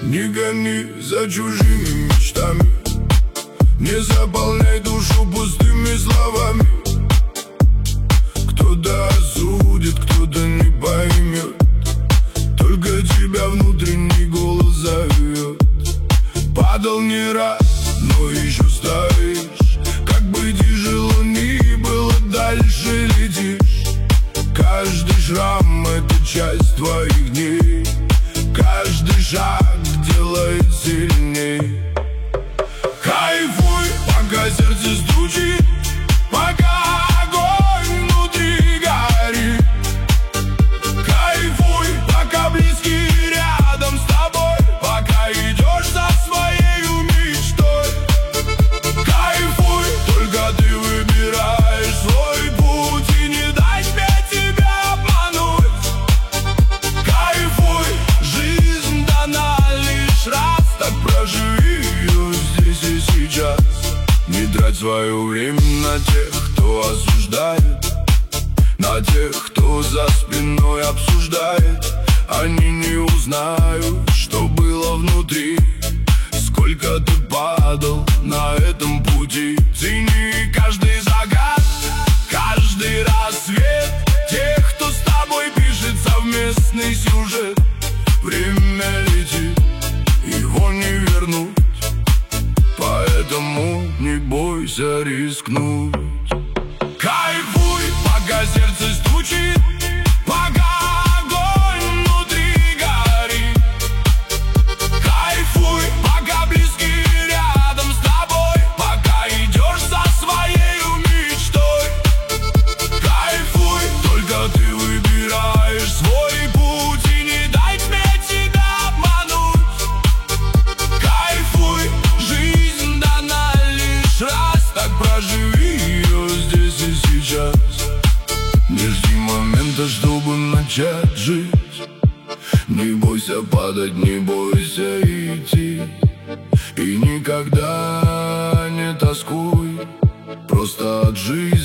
Не гони за чужими мечтами, не заполняй душу пустыми словами. Кто-то осудит, кто-то не поймет, только тебя внутренний голос зовет. Падал не раз, но еще стоишь. Как бы тяжело ни было, дальше летишь. Каждый шрам — это часть твоих дней. Каждый шаг делает сильней. Кайфуй, пока сердце стучит, пока огонь внутри горит. Кайфуй, пока близкие рядом с тобой, пока идешь за своей мечтой. Кайфуй, только ты выбираешь свой путь, и не дай себе тебя обмануть. Кайфуй, жизнь дана лишь раз, так проживи ее здесь и сейчас. Не трать свое время на тех, кто осуждает, на тех, кто за спиной обсуждает. Они не узнают, что было внутри, сколько ты падал на этом пути. Цени каждый закат, каждый рассвет тех, кто с тобой пишет совместный сюжет. Время летит, его не вернуть, поэтому не бойся рискнуть. Кайфуй, пока сердце стучит, пока огонь внутри горит. Кайфуй, пока близкие рядом с тобой, пока идешь за своей мечтой. Кайфуй, только ты выбираешь свой путь, и не дай мне тебя обмануть. Кайфуй, жизнь дана лишь раз, так проживи ее здесь и сейчас. Не жди момента, чтобы начать жить. Не бойся падать, не бойся идти, и никогда не тоскуй. Просто от жизни